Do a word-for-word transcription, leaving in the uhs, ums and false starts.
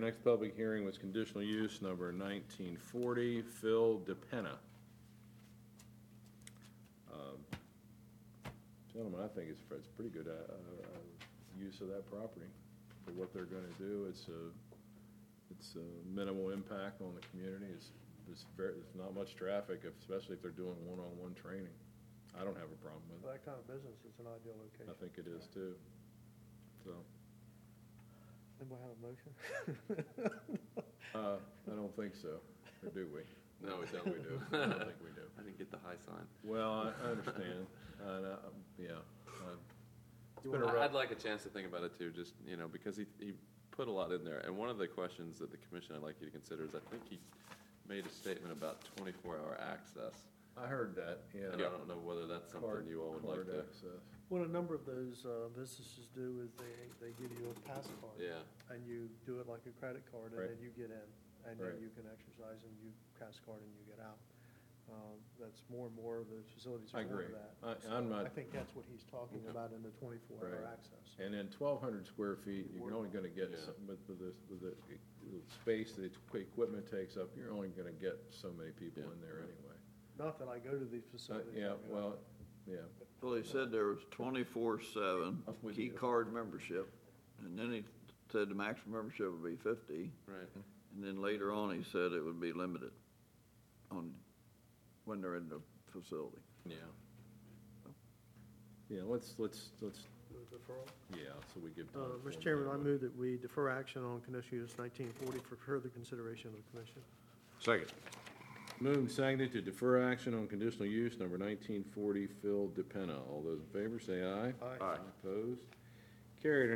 next public hearing was conditional use number nineteen forty, Phil DePena. Um, Gentlemen, I think it's, it's pretty good, uh, uh, use of that property for what they're gonna do. It's a, it's a minimal impact on the community. It's, it's very, there's not much traffic, especially if they're doing one-on-one training. I don't have a problem with For it. that kind of business, it's an ideal location. I think it is too, so. Anybody have a motion? Uh, I don't think so, or do we? No, we don't. We do. I don't think we do. I didn't get the high sign. Well, I I understand, and, uh, yeah. uh, It's You been a wanna- I- rough, I'd like a chance to think about it too, just, you know, because he, he put a lot in there. And one of the questions that the commission I'd like you to consider is, I think he made a statement about twenty-four hour access. I heard that, yeah. And I don't know whether that's something Card- you all would like card to. access. What a number of those uh, businesses do is they, they give you a pass card. Yeah, And you do it like a credit card, and Right. then you get in, and Right. then you can exercise, and you pass card, and you get out. Um, That's more and more of the facilities I are going agree. to that. I- So I'm not- I think that's what he's talking Okay. about in the twenty-four hour Right. access. And then twelve hundred square feet, you're only gonna get, Yeah. some- with, with the, with the the space that the equipment takes up, you're only gonna get so many people Yeah. in there anyway. Not that I go to these Uh, facilities. Yeah, I go- well, yeah, Well, he said there was twenty-four seven I'm with key you. card membership, and then he said the maximum membership would be fifty, right. and then later on, he said it would be limited on, when they're in the facility. Yeah. yeah, let's, let's, let's, The deferral. yeah, so we give time. Uh, for Mister them Chairman, to- I move that we defer action on conditional use nineteen forty for further consideration of the commission. Second. Moved and seconded to defer action on conditional use number nineteen forty, Phil DePena. All those in favor, say aye. Aye. Aye. Opposed? Carried.